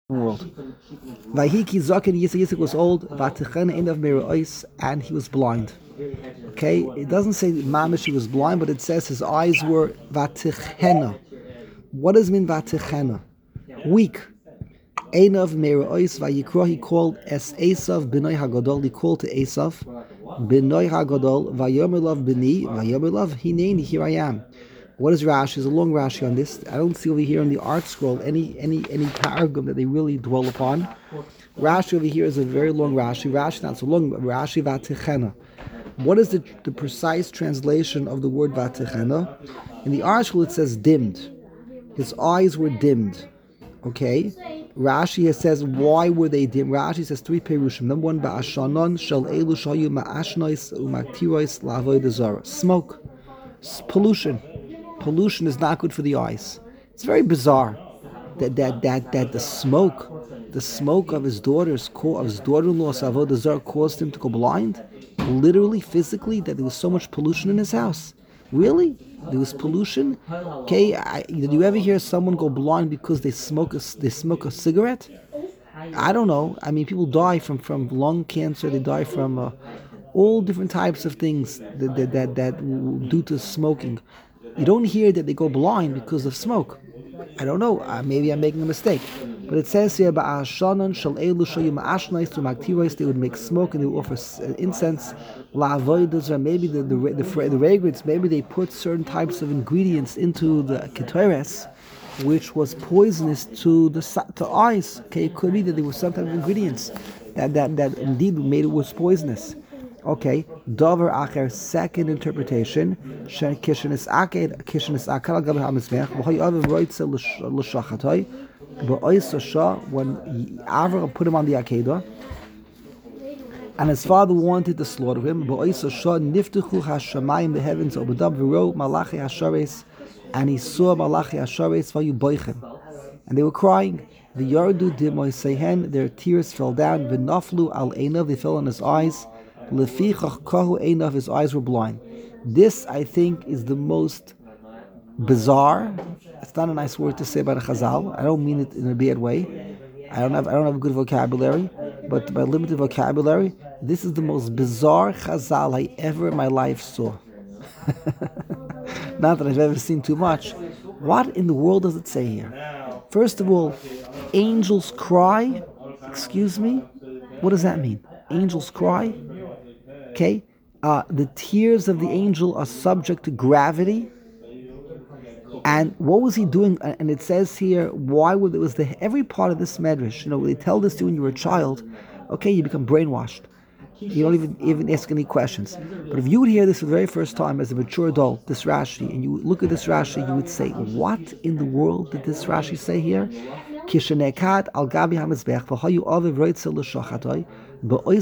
world. Vayiki Zaken Yitzchak was old, Vatechena Ein of Merois, and he was blind. Okay, it doesn't say Mamish he was blind, but it says his eyes were Vatechena. What does it mean Vatechena? Weak. Ein of Merois Vayikra, he called Es Esav B'nai Hagadol, he called to Esav B'nai Hagadol Vayomer B'ni Vayomer Hineni, here I am. What is Rashi? There's a long Rashi on this. I don't see over here in the art scroll any paragraph that they really dwell upon. Rashi over here is a very long Rashi. Rashi not so long, but Rashi Vatechena. What is the precise translation of the word Vatechena? In the art scroll it says dimmed. His eyes were dimmed. Okay? Rashi says, why were they dim? Rashi says three perushim. Number one, Ba'ashanon shel elu shayu ma'ashnois u'maktirois la'avodah zarah. Smoke. Pollution. Pollution is not good for the eyes. It's very bizarre that the smoke of his daughter-in-law's avodah zarah caused him to go blind. Literally, physically, that there was so much pollution in his house. Really, there was pollution. Okay, did you ever hear someone go blind because they smoke a cigarette? I don't know. I mean, people die from lung cancer. They die from all different types of things that due to smoking. You don't hear that they go blind because of smoke. I don't know. Maybe I'm making a mistake. But it says here, they would make smoke and they would offer incense. Maybe the fragrance, maybe they put certain types of ingredients into the ketores, which was poisonous to eyes. Okay, it could be that there was some type of ingredients that indeed made it was poisonous. Okay, Dover Acher, second interpretation. Kishin is aked al gabe hamizbech. V'hay aviv roitze l'shachatay. Ba'ois shah, when Avram put him on the akedah, and his father wanted to slaughter him. Ba'ois shah niftechu hashamayim, the heavens opened up. V'ro malachi hashares, and he saw malachi hashares v'yu boichem, and they were crying. The yardu dimoy sehen, their tears fell down. V'naflu al einav, they fell on his eyes. Lefichach kahu einav, his eyes were blind. This, I think, is the most bizarre. It's not a nice word to say about a chazal. I don't mean it in a bad way. I don't have a good vocabulary, but by limited vocabulary, this is the most bizarre chazal I ever in my life saw. Not that I've ever seen too much. What in the world does it say here? First of all, angels cry. Excuse me? What does that mean? Angels cry? Okay, the tears of the angel are subject to gravity. And what was he doing? And it says here, why would it was every part of this medrash? You know, they tell this to you when you were a child. Okay, you become brainwashed. You don't even ask any questions. But if you would hear this for the very first time as a mature adult, this Rashi, and you look at this Rashi, you would say, what in the world did this Rashi say here? Kishanekat al gabi hamizbech v'hayu aviv roitzel l'shachatay. Really?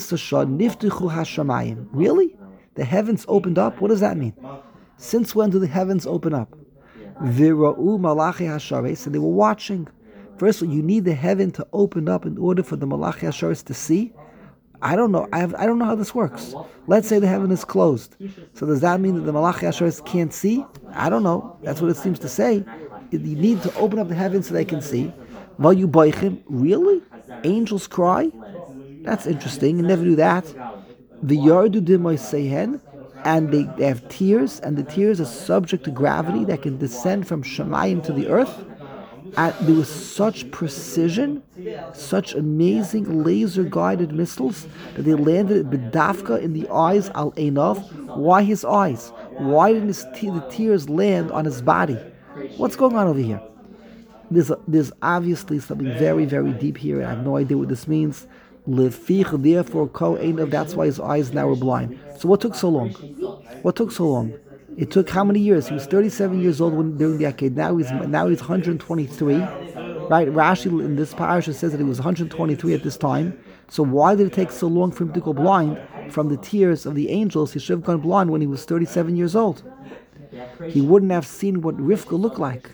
The heavens opened up? What does that mean? Since when do the heavens open up? Vira'u malachi hashares, and they were watching. First of all, you need the heaven to open up in order for the malachi hashares to see. I don't know. I don't know how this works. Let's say the heaven is closed. So does that mean that the malachi hashares can't see? I don't know. That's what it seems to say. You need to open up the heaven so they can see. Vayu boichim. Really? Angels cry? That's interesting. You never do that. The yardu dimoy sehen, and they have tears, and the tears are subject to gravity that can descend from Shemayim to the earth. And there was such precision, such amazing laser-guided missiles that they landed b'dafka in the eyes al einav. Why his eyes? Why didn't the tears land on his body? What's going on over here? There's obviously something very, very deep here, and I have no idea what this means. Lefich, therefore, ko einav, that's why his eyes now were blind. So what took so long? What took so long? It took how many years? He was 37 years old during the Aked. Now he's 123. Right? Rashi in this parasha says that he was 123 at this time. So why did it take so long for him to go blind from the tears of the angels? He should have gone blind when he was 37 years old. He wouldn't have seen what Rivka looked like.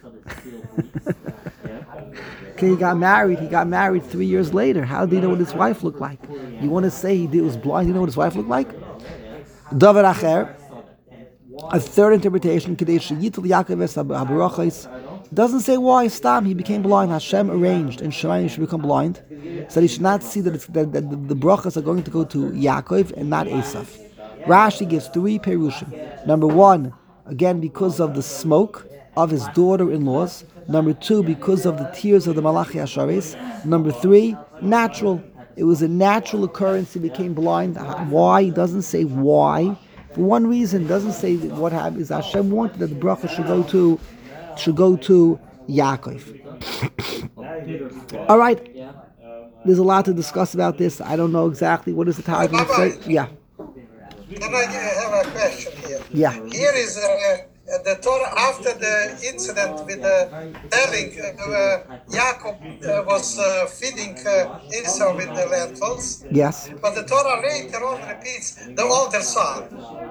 Okay, he got married 3 years later. How do you know what his wife looked like? You want to say he was blind? You know what his wife looked like? Davar Acher, a third interpretation. Doesn't say why. Stam, he became blind. Hashem arranged and Shemayim should become blind, so that he should not see that, that the brachas are going to go to Yaakov and not Esav. Rashi gives 3 perushim. Number 1, again because of the smoke of his daughter-in-laws. Number 2, because of the tears of the Malachi Asharis. Number 3, natural. It was a natural occurrence. He became blind. Why? He doesn't say why. For one reason, doesn't say what happened. Is Hashem wanted that the bracha should go to Yaakov. All right. There's a lot to discuss about this. I don't know exactly what is the target. Yeah. Can I have a question here? Yeah. Here is the Torah after the incident with telling Yaakov was feeding Esau with the lentils. Yes. But the Torah later on repeats the older son.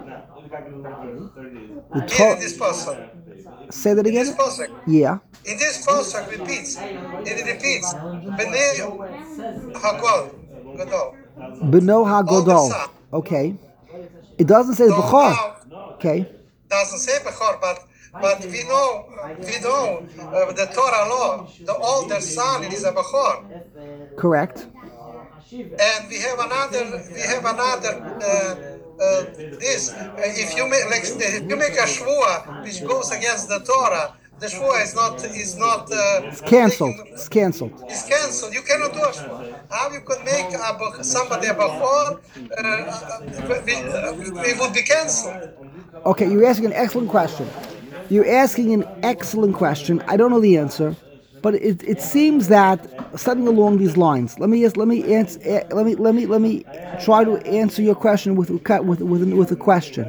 Here in this pasuk. Say that again. In this pasuk. Yeah. In this pasuk it repeats Bnei Hagol Gadol. Beno HaGodol. Okay. It doesn't say Bechor. Okay. Doesn't say Bechor, but we know the Torah law. The older son is a Bechor. Correct. And we have another. This if you make a shvua which goes against the Torah, the shvua is not. It's cancelled. It's cancelled. It's cancelled. You cannot do a shvua. How you could make somebody a bachor? It would be cancelled. Okay, you're asking an excellent question. I don't know the answer, but it seems that something along these lines. Let me try to answer your question with a question.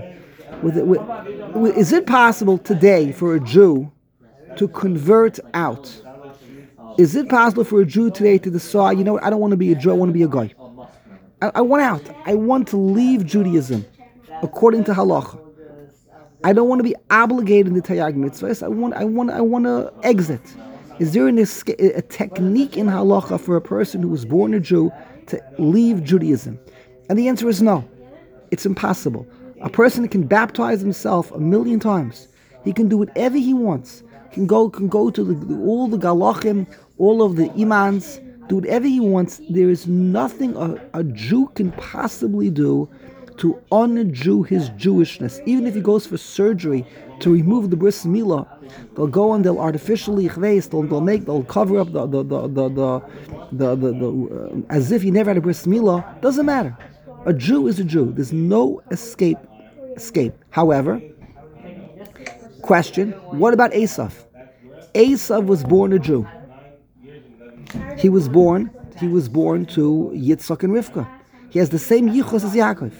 Is it possible today for a Jew to convert out? Is it possible for a Jew today to decide, you know what, I don't want to be a Jew, I want to be a guy. I want out. I want to leave Judaism according to halacha. I don't want to be obligated in the Taryag mitzvahs. I want to exit. Is there a technique in halacha for a person who was born a Jew to leave Judaism? And the answer is no. It's impossible. A person can baptize himself 1,000,000 times. He can do whatever he wants. He can go to all the galachim, all of the imams, do whatever he wants. There is nothing a Jew can possibly do to un-Jew his Jewishness. Even if he goes for surgery to remove the bris milah, they'll go and they'll artificially they'll cover up the as if he never had a bris milah. Doesn't matter. A Jew is a Jew. There's no escape. However, question: what about Esav? Esav was born a Jew. He was born to Yitzchak and Rivka. He has the same yichus as Yaakov.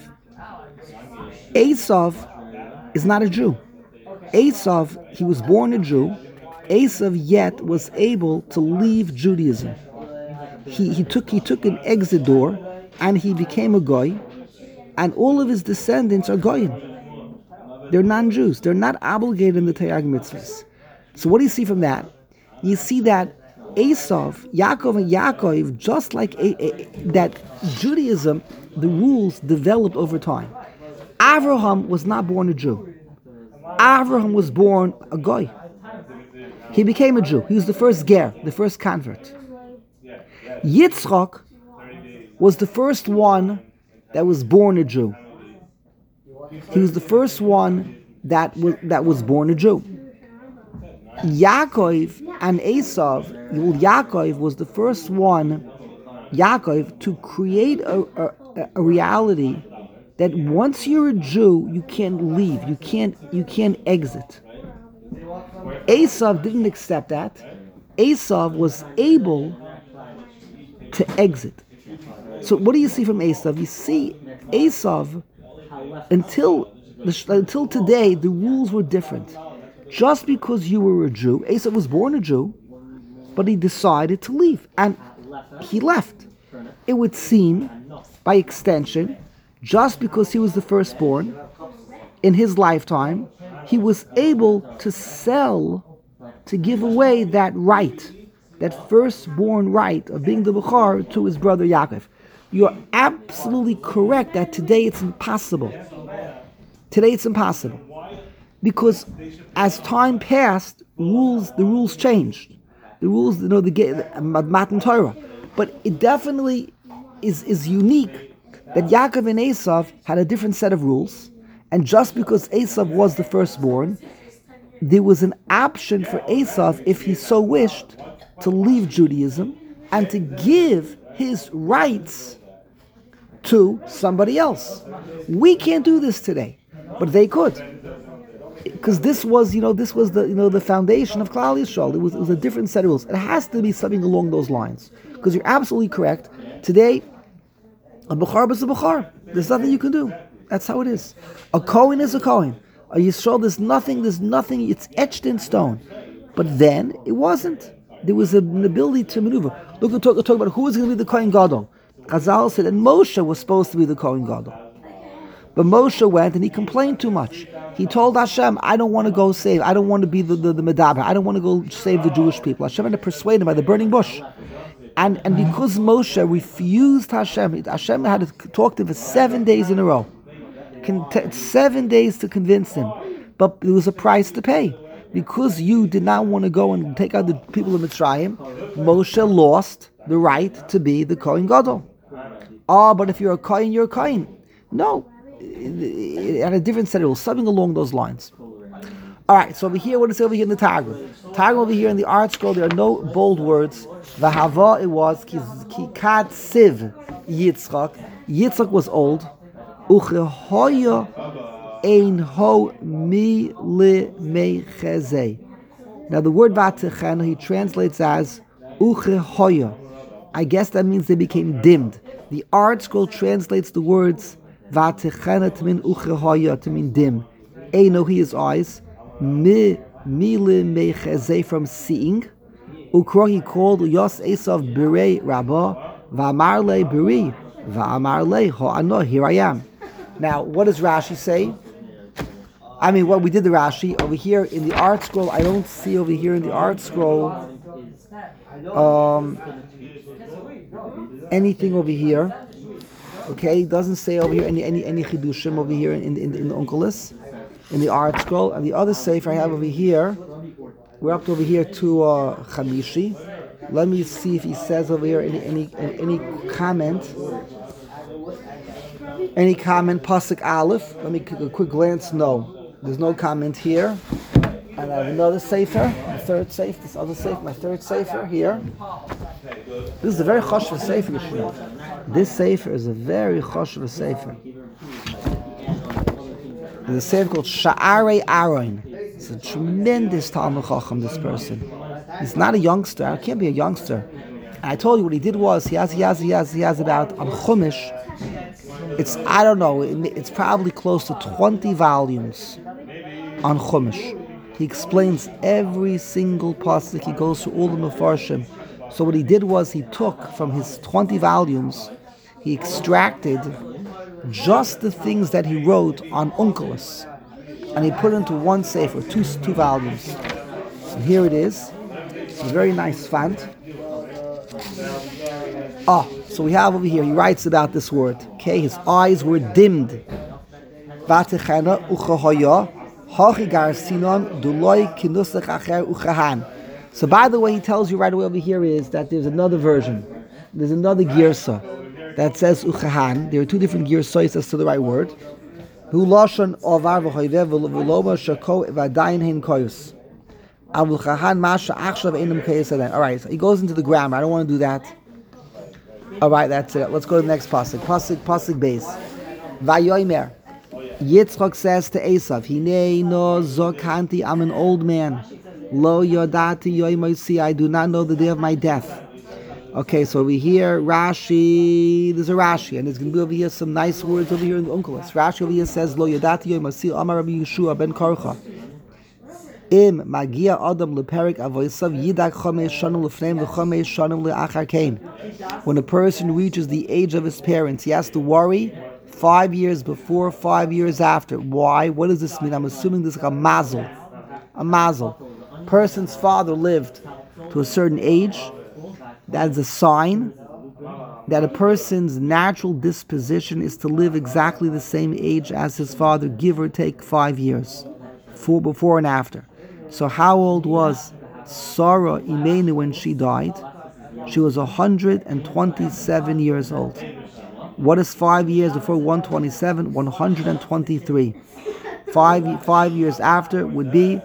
Esav is not a Jew. Esav, he was born a Jew. Esav yet was able to leave Judaism. He took an exit door and he became a goy, and all of his descendants are goyim. They're non-Jews. They're not obligated in the Taryag mitzvahs. So what do you see from that? You see that Esav, Yaakov, just like that Judaism, the rules developed over time. Avraham was not born a Jew. Avraham was born a goy. He became a Jew. He was the first ger, the first convert. Yitzchak was the first one that was born a Jew. He was the first one that was born a Jew. Yaakov and Esav, Yaakov was the first one, to create a reality that once you're a Jew, you can't leave, you can't exit. Esav didn't accept that. Esav was able to exit. So what do you see from Esav? You see Esav, until today, the rules were different. Just because you were a Jew, Esav was born a Jew, but he decided to leave, and he left. It would seem, by extension, just because he was the firstborn, in his lifetime, he was able to sell, to give away that right, that firstborn right of being the Bechor to his brother Yaakov. You're absolutely correct that today it's impossible. Today it's impossible. because as time passed, the rules changed. The rules, the Matan Torah. But it definitely is unique that Yaakov and Esav had a different set of rules, and just because Esav was the firstborn, there was an option for Esav, if he so wished, to leave Judaism and to give his rights to somebody else. We can't do this today, but they could, because this was the foundation of Klal Yisrael. It was a different set of rules. It has to be something along those lines, because you're absolutely correct. Today, a Bechar is a Bechar. There's nothing you can do. That's how it is. A Kohen is a Kohen. A Yisrael, there's nothing. It's etched in stone. But then it wasn't. There was an ability to maneuver. Look, we'll talk about who was going to be the Kohen Gadol. Chazal said that Moshe was supposed to be the Kohen Gadol. But Moshe went and he complained too much. He told Hashem, I don't want to go save. I don't want to be the Medaber. I don't want to go save the Jewish people. Hashem had to persuade him by the burning bush. And because Moshe refused Hashem had to talk to him for 7 days in a row. 7 days to convince him. But there was a price to pay. Because you did not want to go and take out the people of Mitzrayim, Moshe lost the right to be the Kohen Gadol. But if you're a Kohen, you're a Kohen. No. It had a different set of rules, something along those lines. Alright, so over here, what is it over here in the Targum? Targum over here in the art scroll, there are no bold words. V'hava, it was, kikat siv Yitzchak. Yitzchak was old. Uchehoya ein ho mi le mechezeh. Now the word vatechenu, he translates as uchehoya. I guess that means they became dimmed. The art scroll translates the words vatechenu to mean uchehoya, to mean dim. Eino, he is eyes. Mi le mechezeh, from seeing. Ukro, he called Yos Esav Birei Rabbah V'amar le Biri V'amar le Ho'ano, here I am. Now, what does Rashi say? I mean, we did the Rashi over here in the art scroll. I don't see over here in the art scroll anything over here. Okay, it doesn't say over here any chidushim over here in the Onkelos, in the art scroll. And the other sefer I have over here, we're up to over here to Chamishi. Let me see if he says over here any comment. Any comment? Pasuk Aleph. Let me take a quick glance. No, there's no comment here. And I have another sefer, my third sefer. This other sefer, my third sefer here. This is a very choshev sefer, you should know. This sefer is a very choshev sefer. There's a sefer called Sha'arei Aaron. It's a tremendous Talmud Chacham, this person. He's not a youngster. I can't be a youngster. And I told you what he did was he has about on Chumash. It's, I don't know, it's probably close to 20 volumes on Chumash. He explains every single pasuk. He goes through all the Mefarshim. So what he did was he took from his 20 volumes, he extracted just the things that he wrote on Onkelos, and he put it into one sefer, two volumes. So here it is. It's a very nice font. So we have over here, he writes about this word. Okay, his eyes were dimmed. Vatechena uchahoya hachigar sinon duloi kinusach acher uchahan. So by the way, he tells you right away over here is that there's another version. There's another girsa that says uchahan. There are two different girsas as to the right word. Hu lashon avar v'hoyvev v'loma shako v'adayin hein koyus. Avu chahan masha achshav einam koyus adayin. All right, so he goes into the grammar. I don't want to do that. All right, that's it. Let's go to the next pasuk. Pasuk base. Vayomer. Yitzchak says to Esav, Hinei no zokanti, I'm an old man. Lo yodati yoimosi, I do not know the day of my death. Okay, so over here, Rashi, there's a Rashi, and there's going to be over here some nice words over here in the Onkelos. Rashi over here says, Lo yodati yoimosi, Amar Rabbi Yeshua ben Korcha. Im magia adam leperik avoisav yidak chomesh shanim lefneim v'chomesh shanim le'achar kain. When a person reaches the age of his parents, he has to worry 5 years before, 5 years after. Why? What does this mean? I'm assuming this is like a mazel. A mazel. Person's father lived to a certain age. That's a sign that a person's natural disposition is to live exactly the same age as his father, give or take 5 years. before and after. So how old was Sarah Imenu when she died? She was 127 years old. What is 5 years before 127? 123. 5 years after would be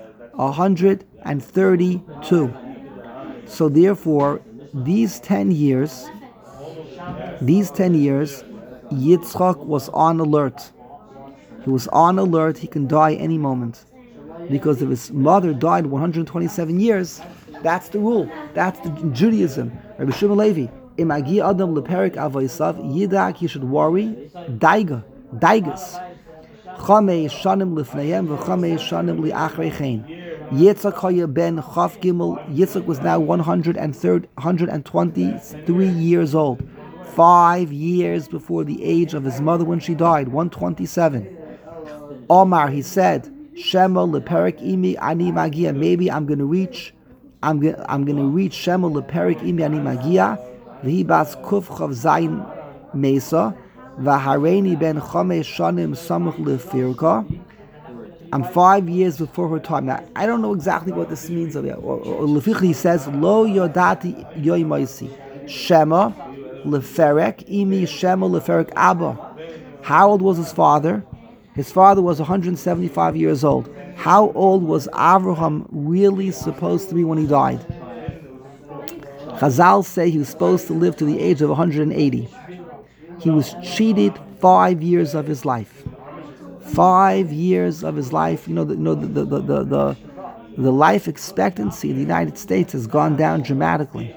132. So therefore, these 10 years, Yitzchak was on alert. He was on alert. He can die any moment. Because if his mother died 127 years, that's the rule. That's the Judaism. Rabbi Shimon Levi, Imagi Adam leperik avoisav yidak, he should worry. Daigas. Chamei shanim lifnayem v'chamei shanim liachreichein. Yitzchak haya ben Chaf Gimel. Yitzchak was now 123 years old. 5 years before the age of his mother when she died, 127. Omar, he said, Shema leperik imi ani magia. Maybe I'm going to reach Shema leperik imi ani magia. V'hibas kuf chav zayin mesa. V'hareini ben chamei shanim samuch lefirka. I'm 5 years before her time. Now, I don't know exactly what this means. Or he says, Lo yodati yoimaisi. Shema leferek imi Shema leferek abba. How old was his father? His father was 175 years old. How old was Avraham really supposed to be when he died? Chazal say he was supposed to live to the age of 180. He was cheated 5 years of his life. 5 years of his life. The life expectancy in the United States has gone down dramatically.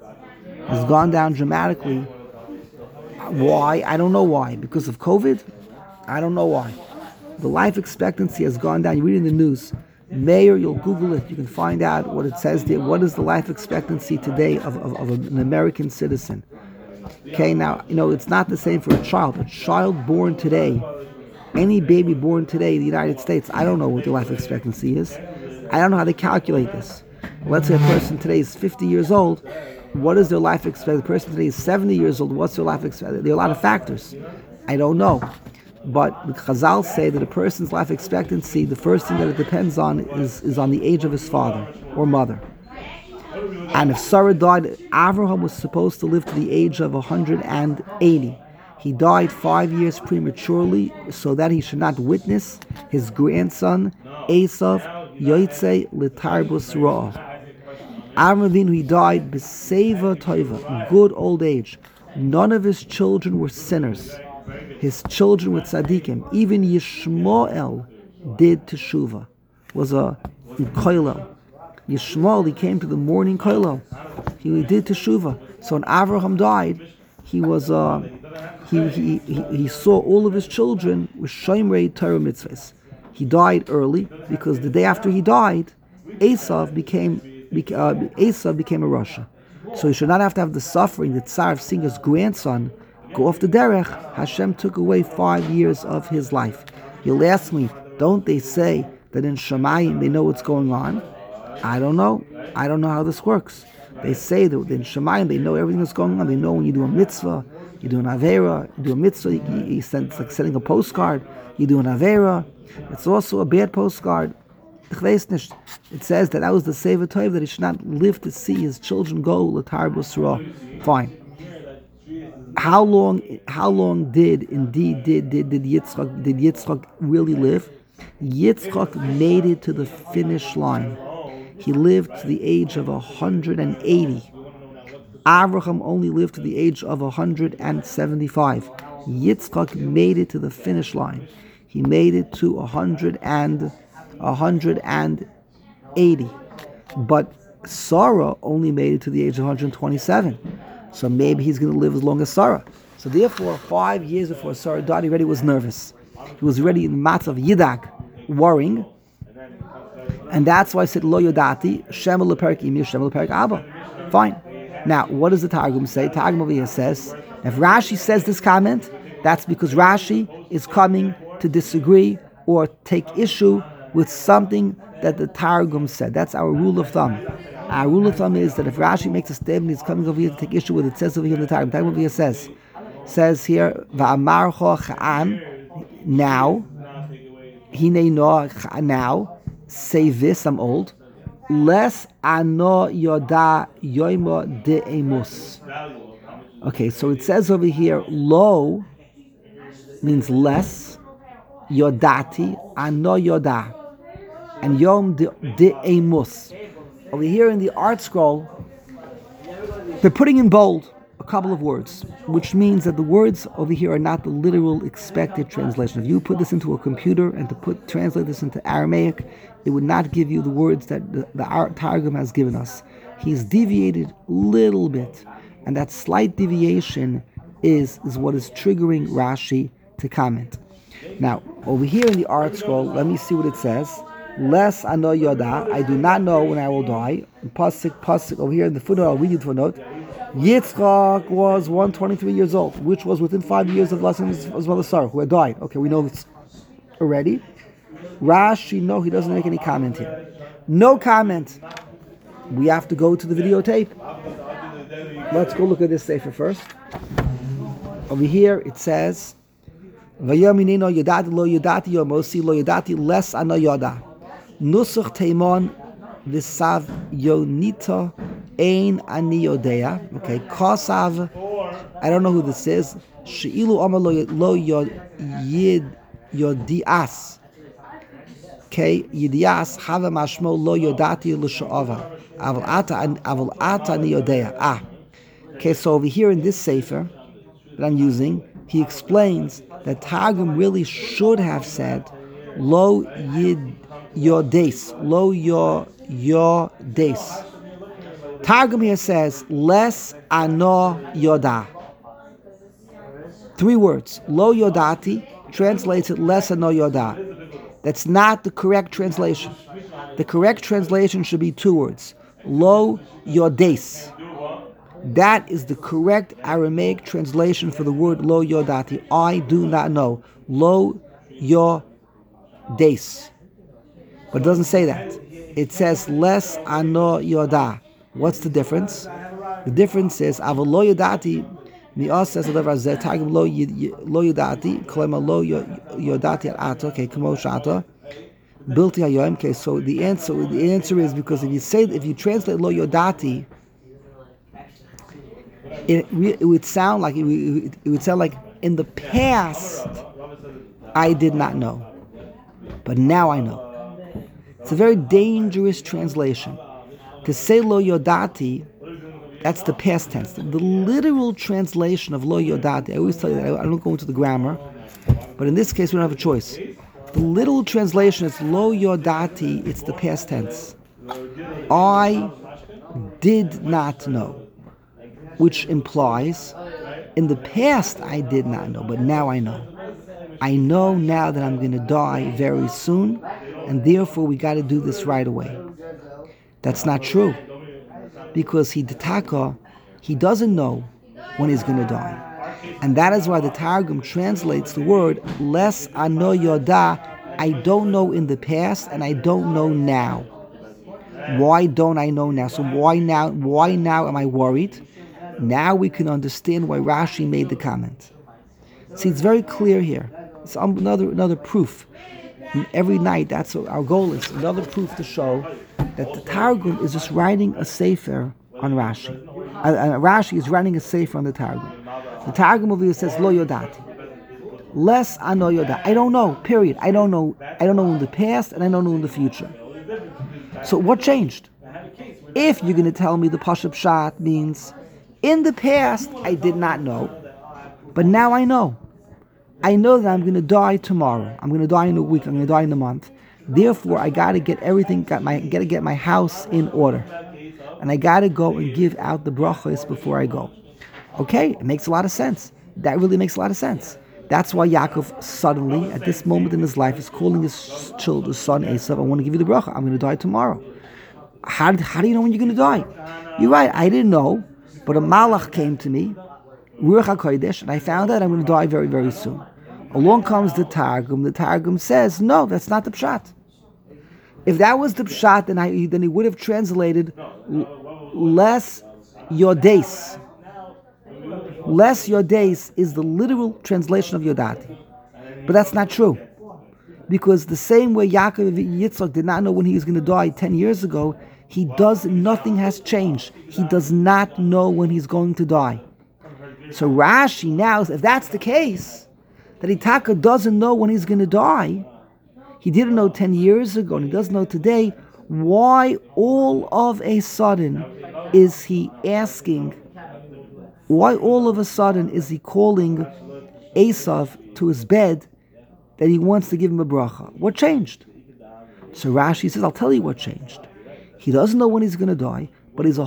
Why? I don't know why. Because of COVID? I don't know why. The life expectancy has gone down. You read in the news. Mayor, you'll Google it. You can find out what it says there. What is the life expectancy today of an American citizen? Okay, now, it's not the same for a child. A child born today, any baby born today in the United States, I don't know what the life expectancy is. I don't know how they calculate this. Let's say a person today is 50 years old. What is their life expectancy? The person today is 70 years old. What's their life expectancy? There are a lot of factors. I don't know. But the Chazal say that a person's life expectancy, the first thing that it depends on is on the age of his father or mother. And if Sarah died, Avraham was supposed to live to the age of 180. He died 5 years prematurely so that he should not witness his grandson, Esav, Yoitze L'Tarbus Ra'ah. Avraham Avinu, he died B'Seva Toiva, in good old age. None of his children were sinners. His children were tzaddikim. Even Yishmael did teshuvah, was a koilel. Yishmael, he came to the morning koilel. He did teshuvah. So when Avraham died, he was he saw all of his children with shomerei Torah mitzvahs. He died early because the day after he died, Esav became a rasha. So he should not have to have the suffering, the tsar of seeing his grandson go off the derech. Hashem took away 5 years of his life. You'll ask me, don't they say that in Shemayim they know what's going on? I don't know. I don't know how this works. They say that in Shemayim they know everything that's going on. They know when you do a mitzvah, you do an avera, you do a mitzvah, it's like sending a postcard, you do an avera. It's also a bad postcard. It says that was the Seva Tov, that he should not live to see his children go L'Tarbus Ra'ah. Fine. How long did Yitzchak really live? Yitzchak made it to the finish line. He lived to the age of 180. Avraham only lived to the age of 175. Yitzchak made it to the finish line. He made it to 180. But Sarah only made it to the age of 127. So maybe he's going to live as long as Sarah. So therefore, 5 years before Sarah died, he already was nervous. He was already in the mat of Yidak, worrying. And that's why I said, Lo Yodati, Shema Leperik Imi, Shema Leperik Abba. Fine. Now, what does the Targum say? Targum over here says, if Rashi says this comment, that's because Rashi is coming to disagree or take issue with something that the Targum said. That's our rule of thumb. Our rule of thumb is that if Rashi makes a statement, he's coming over here to take issue with it. It says over here in the Targum. Targum over here says here, Va'amarcho cha'an, now, hine no, now, say this, I'm old. Les ano yoda yoimo de emus. Okay, so it says over here, lo means less, yodati, ano yoda, and yom de emus. Over here in the art scroll, they're putting in bold a couple of words, which means that the words over here are not the literal expected translation. If you put this into a computer and translate this into Aramaic, it would not give you the words that the Targum has given us. He's deviated a little bit, and that slight deviation is what is triggering Rashi to comment. Now, over here in the art scroll, let me see what it says. Les ano yoda, I do not know when I will die. Pasuk over here in the footnote, I'll read you the footnote. Yitzchak was 123 years old, which was within 5 years of his mother Sarah, who had died. Okay, we know this already. Rashi, no, he doesn't make any comment here. No comment. We have to go to the videotape. Let's go look at this sefer first. Over here it says, "Vayominino yodati lo yodati yomosi lo yodati les ano yoda nusach teimon v'sav yonito ein ani yodea." Okay, kosav. I don't know who this is. Sheilu amar lo yodias. Okay, yodias hava mashmo lo yodati l'sha'ava. Aval ata ani yodea. Okay, so over here in this sefer that I'm using, he explains that Targum really should have said lo yodes, lo yodes. Targum here says les ano yoda. 3 words. Lo yodati translates it les ano yoda. That's not the correct translation. The correct translation should be 2 words. Lo yodes. That is the correct Aramaic translation for the word lo yodati. I do not know. Lo yodes. But it doesn't say that. It says les ano yoda. What's the difference? The difference is aval lo yodati. Mi'as says the lever Targum lo yodati. Kolema lo yodati al ato. Okay, kamo shata. Bilti hayoim. Okay, so the answer is because if you translate lo yodati, it would sound like it would sound like in the past I did not know, but now I know. It's a very dangerous translation. To say lo yodati, that's the past tense. The literal translation of lo yodati, I always tell you that I don't go into the grammar, but in this case we don't have a choice. The literal translation is lo yodati, it's the past tense. I did not know. Which implies, in the past I did not know, but now I know. I know now that I'm going to die very soon, and therefore we got to do this right away. That's not true, because he doesn't know when he's going to die, and that is why the Targum translates the word les ano yoda. I don't know in the past, and I don't know now. Why don't I know now? So why now? Why now am I worried? Now we can understand why Rashi made the comment. See, it's very clear here. It's another proof. And every night, that's what our goal is. Another proof to show that the Targum is just writing a sefer on Rashi. Rashi is writing a sefer on the Targum. The Targum over here says lo yodati. Les ano yoda. I don't know. Period. I don't know. I don't know in the past, and I don't know in the future. So what changed? If you're going to tell me the Pashup Pshat means in the past, I did not know, but now I know. I know that I'm going to die tomorrow. I'm going to die in a week. I'm going to die in a month. Therefore, I got to get everything. Got to get my house in order, and I got to go and give out the brachos before I go. Okay, it makes a lot of sense. That really makes a lot of sense. That's why Yaakov suddenly, at this moment in his life, is calling his son Esav. I want to give you the bracha. I'm going to die tomorrow. How do you know when you're going to die? You're right. I didn't know. But a malach came to me, Ruach HaKodesh, and I found out I'm going to die very, very soon. Along comes the Targum. The Targum says, no, that's not the Pshat. If that was the Pshat, then he would have translated les yodes. Les yodes is the literal translation of yodati. But that's not true. Because the same way Yaakov Yitzchak did not know when he was going to die 10 years ago, nothing has changed. He does not know when he's going to die. So Rashi now, if that's the case, that Itaka doesn't know when he's going to die, he didn't know 10 years ago and he doesn't know today, why all of a sudden is he asking, why all of a sudden is he calling Esav to his bed that he wants to give him a bracha? What changed? So Rashi says, I'll tell you what changed. He doesn't know when he's going to die, but he's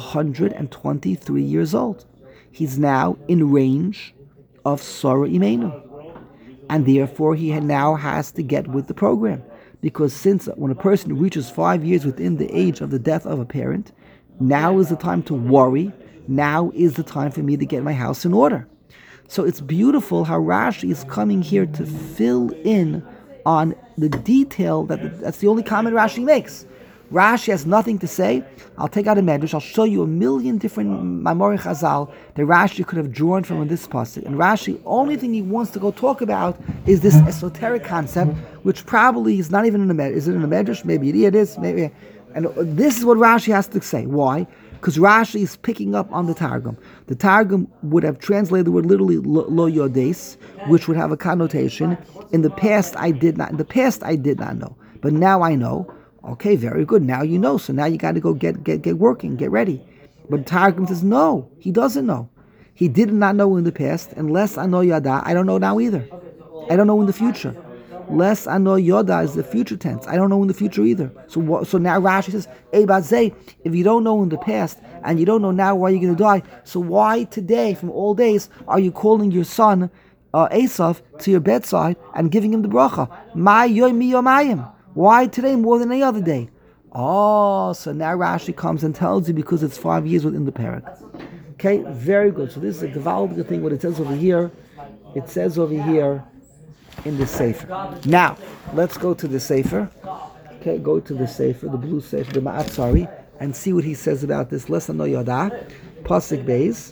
123 years old. He's now in range of Sarah Imenu. And therefore he now has to get with the program. Because since when a person reaches 5 years within the age of the death of a parent, now is the time to worry. Now is the time for me to get my house in order. So it's beautiful how Rashi is coming here to fill in on the detail that's the only comment Rashi makes. Rashi has nothing to say. I'll take out a medrash. I'll show you a million different Maimorei Chazal that Rashi could have drawn from in this pasuk. And Rashi, only thing he wants to go talk about is this esoteric concept, which probably is not even in the medrash. Is it in the medrash? Maybe it is. Maybe. And this is what Rashi has to say. Why? Because Rashi is picking up on the Targum. The Targum would have translated the word literally lo yodes, which would have a connotation. In the past, I did not know, but now I know. Okay, very good. Now you know. So now you got to go get working, get ready. But Targum says no. He doesn't know. He did not know in the past. Unless I know Yada, I don't know now either. I don't know in the future. Less I know Yoda is the future tense. I don't know in the future either. So now Rashi says, Eibazeh, if you don't know in the past and you don't know now why you're going to die, so why today, from all days, are you calling your son Esav to your bedside and giving him the bracha? Ma yomi yomayim. Why today more than any other day? Oh, so now Rashi comes and tells you because it's 5 years within the parak. Okay, very good. So this is a gewaldige thing. What it says over here, it says over here in the Sefer. Now, let's go to the Sefer. Okay, go to the Sefer, the blue Sefer, the Ma'atzari, and see what he says about this. Lesson no Yada, Pasuk Beis.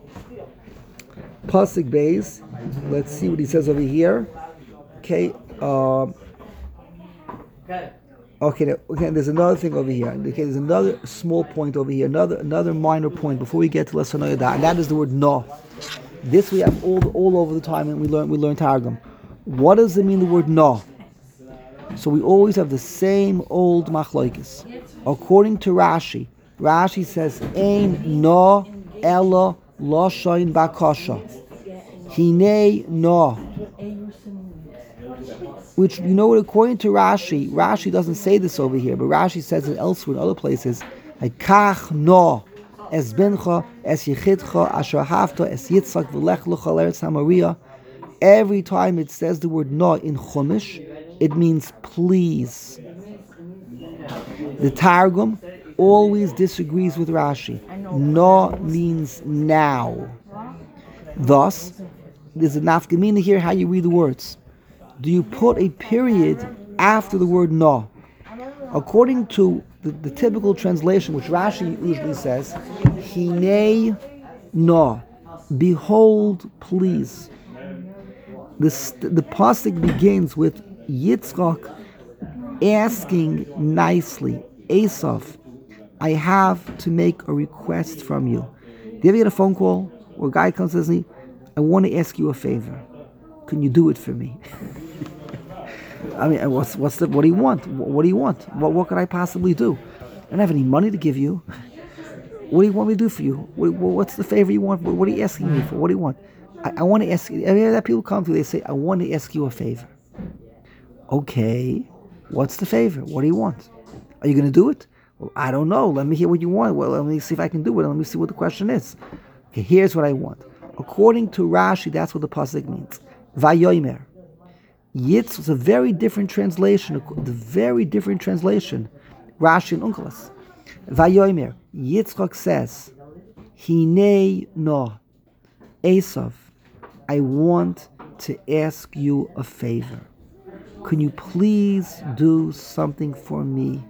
Pasuk Beis. Let's see what he says over here. Okay. Okay, there's another thing over here. Okay, there's another small point over here, another minor point before we get to Lesson no Yada, and that is the word no. This we have all over the time, and we learn Targum. What does it mean, the word no? So we always have the same old machlokes. According to Rashi, Rashi says, Ein no ela loshain bakasha. Hine no. Which, you know what, according to Rashi doesn't say this over here, but Rashi says it elsewhere in other places, like kach no, es bincha, es yichidcha, asher hafta, es yitzchak, v'lech lucha l'eretz hamaria. Every time it says the word no in Chumash, it means please. The Targum always disagrees with Rashi. No means now. Thus, there's a nafkamina here how you read the words. Do you put a period after the word no? According to the typical translation, which Rashi usually says, Hine no, behold, please. The pasuk begins with Yitzchak asking nicely, Esav, I have to make a request from you. Do you ever get a phone call where a guy comes and says, I want to ask you a favor. Can you do it for me? I mean, what do you want? What do you want? What could I possibly do? I don't have any money to give you. What do you want me to do for you? What's the favor you want? What are you asking me for? What do you want? I want to ask you. I mean, that people come to, they say, I want to ask you a favor. Okay, what's the favor? What do you want? Are you going to do it? Well, I don't know. Let me hear what you want. Well, let me see if I can do it. Let me see what the question is. Okay, here's what I want. According to Rashi, that's what the pasuk means. Vayomer. Yitz was a very different translation. Rashi and Unkelos. Vayomer. Yitzchak says, Hinei no, Esav, I want to ask you a favor. Can you please do something for me?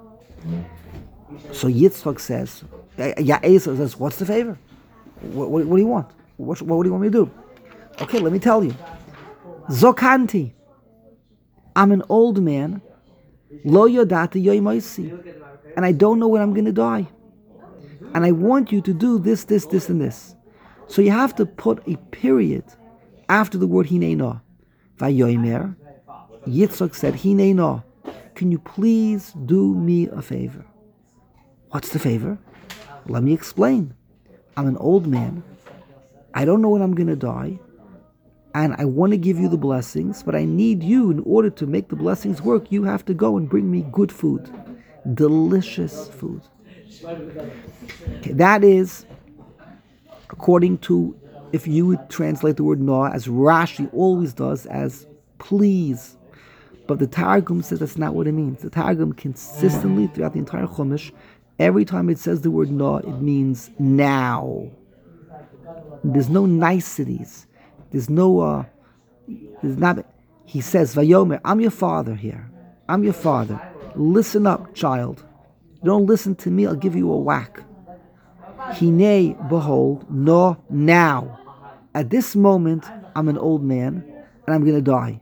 So Yitzchak says, Esav says, what's the favor? What do you want? What do you want me to do? Okay, let me tell you. Zokanti. I'm an old man, lo yodati yoimoisi, and I don't know when I'm going to die. And I want you to do this, this, this, and this. So you have to put a period after the word hinei no. Vayomer, Yitzchak said, hinei no, can you please do me a favor? What's the favor? Let me explain. I'm an old man. I don't know when I'm going to die. And I want to give you the blessings, but I need you, in order to make the blessings work, you have to go and bring me good food. Delicious food. Okay, that is, according to, if you would translate the word no, as Rashi always does, as please. But the Targum says that's not what it means. The Targum consistently, throughout the entire Chumash, every time it says the word no, it means now. There's no niceties. There's no, there's not. He says, Vayomer, I'm your father here. I'm your father. Listen up, child. You don't listen to me, I'll give you a whack. Hinei, behold, no, now. At this moment, I'm an old man, and I'm going to die.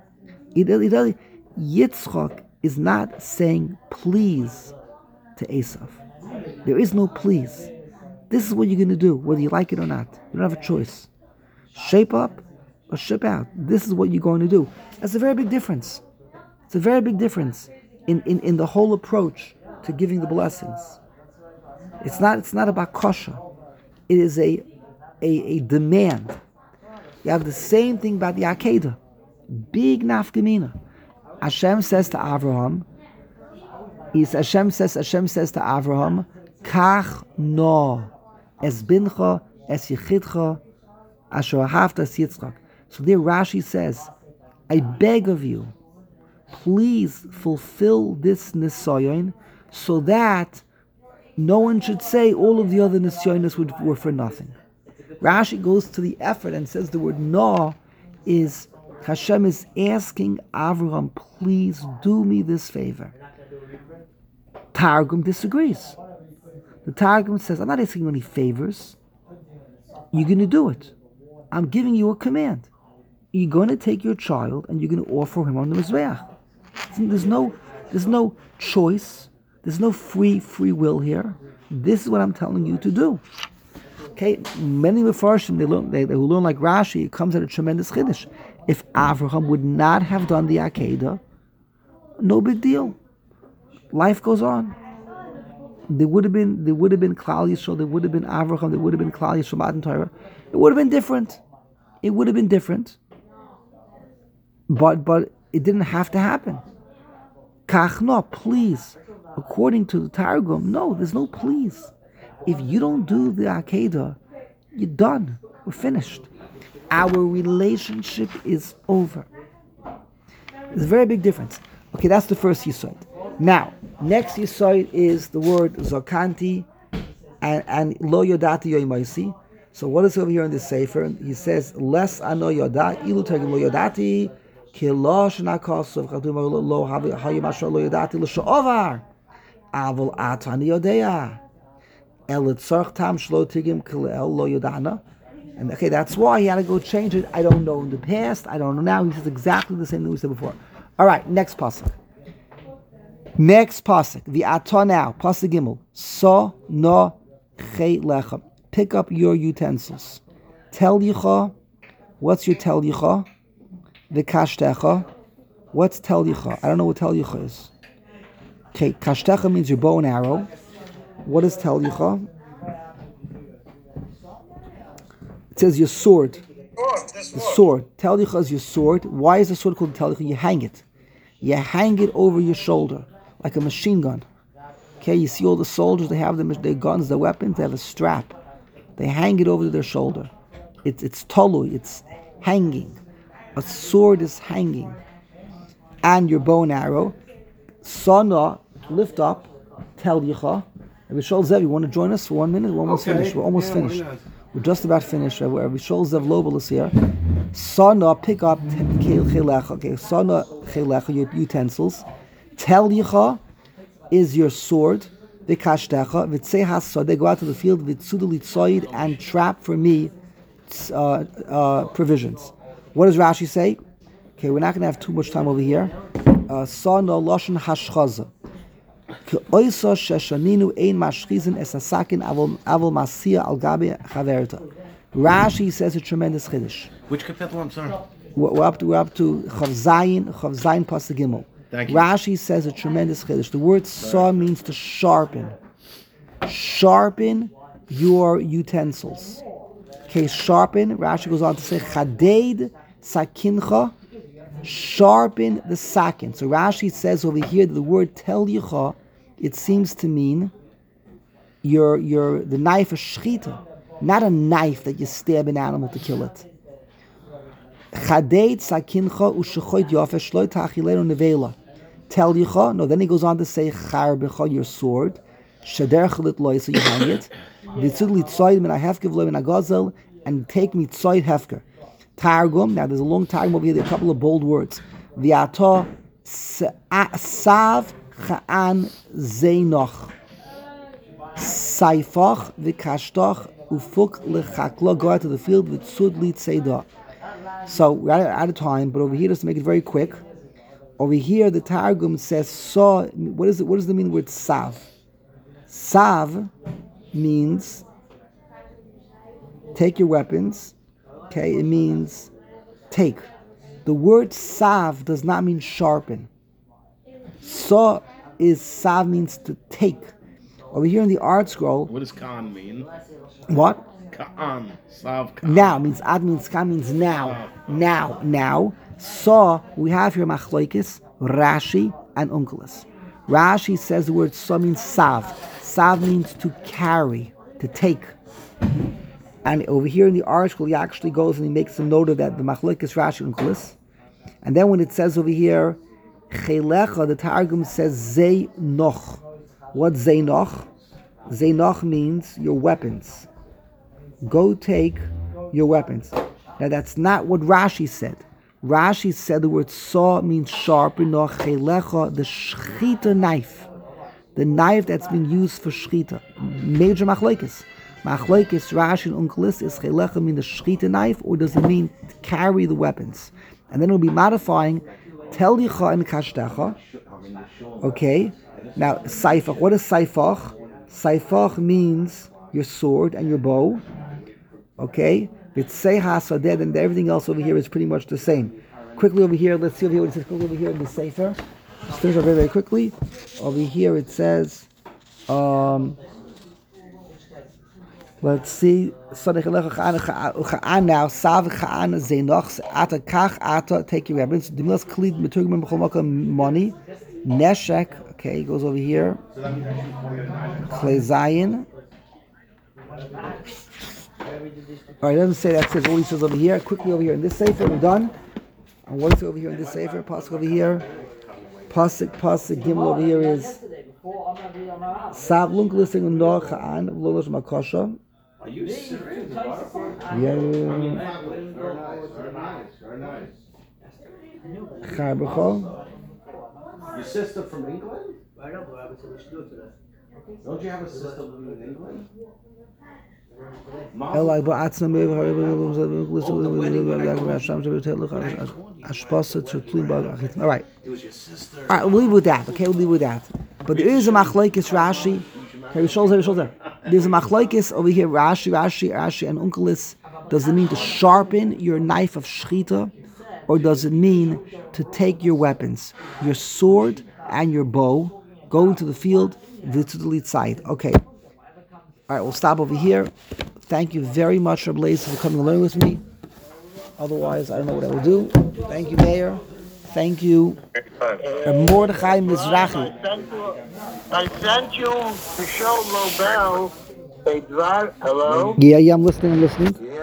Yitzchak is not saying please to Esav. There is no please. This is what you're going to do, whether you like it or not. You don't have a choice. Shape up or ship out. This is what you're going to do. That's a very big difference. It's a very big difference in the whole approach to giving the blessings. It's not about kosher. It is a demand. You have the same thing about the Akedah. Big nafkamina. Hashem says to Avraham, Hashem says to Avraham, Kach no es bincha es yichidcha asher ahavta es Yitzchak. So there Rashi says, I beg of you, please fulfill this nisayon, so that no one should say all of the other nisyonos were for nothing. Rashi goes to the effort and says the word no is, Hashem is asking Avraham, please do me this favor. Targum disagrees. The Targum says, I'm not asking you any favors. You're going to do it. I'm giving you a command. You're going to take your child and you're going to offer him on the Mizbeach. There's no choice. There's no free will here. This is what I'm telling you to do. Okay, many Mefarshim, who learn like Rashi, it comes at a tremendous chiddush. If Avraham would not have done the Akedah, no big deal. Life goes on. There would have been Klal Yisrael, there would have been Avraham, there would have been Klal Yisrael, Matan Torah. It would have been different. It would have been different. But it didn't have to happen. Kach no, please. According to the Targum, no, there's no please. If you don't do the Akedah, you're done. We're finished. Our relationship is over. There's a very big difference. Okay, that's the first Yisod. Now, next Yisod is the word Zokanti and Lo Yodati Yoimaisi. So what is over here in this Sefer? He says, Les Ano Yoda, Ilu Tergim Lo Yodati, Ki Lo Shnakosov, Chatum Lo Hayimashar Lo Yodati, Lo Sha'ovar, Avol Atani Yodea. And okay, that's why he had to go change it. I don't know in the past. I don't know now. He says exactly the same thing we said before. All right, next pasuk. Next pasuk. The atah now. Pasuk gimel. So no chei lechem. Pick up your utensils. Tel yicha. What's your tel yicha? The kashtecha. What's tel yicha? I don't know what tel yicha is. Okay, kashtecha means your bow and arrow. What is tel yicha? It says your sword. The sword. Tel yicha is your sword. Why is the sword called tel yicha? You hang it. You hang it over your shoulder like a machine gun. Okay, you see all the soldiers, they have their guns, their weapons, they have a strap. They hang it over their shoulder. It's tolu, it's hanging. A sword is hanging. And your bow and arrow. Sana, lift up, tel yicha. Rishol Zev, you want to join us for 1 minute? We're almost finished. We're almost finished. We're just about finished. Rishol Zev Lobel is here. Sana, pick up chilecha. Okay, sana chilecha, your utensils. Tel yicha is your sword. V'kashtecha v'tzei hasodeh. Go out to the field v'tzudu litzoid and trap for me provisions. What does Rashi say? Okay, we're not going to have too much time over here. Sa no loshen hashchaza. Ke'oisa sheshaninu ein mashchizin es hasakin avol masia al gabi chaverta. Rashi says a tremendous chiddush. Which kapitel? I'm sorry. We're up to Chav Zayin Pasuk Gimel. Thank you. Rashi says a tremendous chiddush. The word saw means to sharpen. Sharpen your utensils. Okay, sharpen. Rashi goes on to say chaded sakincha. Sharpen the sakin. So Rashi says over here that the word telicha, it seems to mean the knife of shchita, not a knife that you stab an animal to kill it. Chaded sakincha ushechoit yafesh lo tachilenu nevela. Telicha. No, then he goes on to say charbecha, your sword. Shader chalit loy, so you hang it. V'tzud litzoid min ahefker v'lo min agazel, and take me tzoid hefker. Targum. Now there's a long targum over here. There are a couple of bold words. V'ato sav cha'an zeinoch saifach v'kashtoch ufuk lechaklo. Go out to the field v'tzud litzeidah. So we're out of time, but over here, just to make it very quick, over here the Targum says saw. What does the mean word sav? Sav means take your weapons. Okay, it means take. The word sav does not mean sharpen. Saw is sav means to take. Over here in the art scroll, What does Khan mean? what? Ka'an. Sav Ka'an. Now means ad means ka means now. Now. Saw, we have here Machlokes, Rashi, and Onkelos. Rashi says the word saw means sav. Sav means to carry, to take. And over here in the article, he actually goes and he makes a note of that, the Machlokes, Rashi, and Onkelos. And then when it says over here, Chelecha, the Targum says Zei Noch. What's Zei Noch? Zei Noch means your weapons. Go take your weapons. Now that's not what Rashi said. Rashi said the word saw means sharpen, no chelecha, the shchita knife. The knife that's been used for shchita. Major machlokes. Machlokes, Rashi and Onkelos, is chelecha mean the shchita knife, or does it mean to carry the weapons? And then it will be modifying telicha and kashtecha. Okay. Now saifach. What is saifach? Saifach means your sword and your bow. Okay, B'tzei hasadeh, and everything else over here is pretty much the same. Quickly over here, let's see over here what it says quickly over here in the Sefer. Just finish up very, very quickly. Over here it says, let's see, now, sav cha'an zeinoch, ata kach ata, take your weapons. Dimilas klid meturgim b'chol makom money. Neshek, okay, it goes over here. Klei zayin. All right, it doesn't say that. It says what he says over here. Quickly over here in this sefer, we're done. And what is it over here in this sefer? Pasuk over here. Pasuk Gimel over here is Sav lunk listing on Noach Ha'an V'lolosh Makosha. Are you serious? Yeah. Very nice. Charbecha. Your sister from England? Don't you have a sister living in England? Elai ba'atzna all right. It was your sister. All right, we'll leave with that. Okay, we'll leave with that. But there is a machlokes Rashi. Okay, shoulder. There's a machlokes over here. Rashi, and Onkelos. Does it mean to sharpen your knife of shchita, or does it mean to take your weapons, your sword and your bow, go into the field, to the lead side? Okay. All right, we'll stop over here. Thank you very much, Rabbi Lezer, for coming and learning with me. Otherwise, I don't know what I will do. Thank you, Mayor. Thank you, Mordechai Mizrahi. I sent you to show Lobel a drive. Hello? Yeah, I'm listening.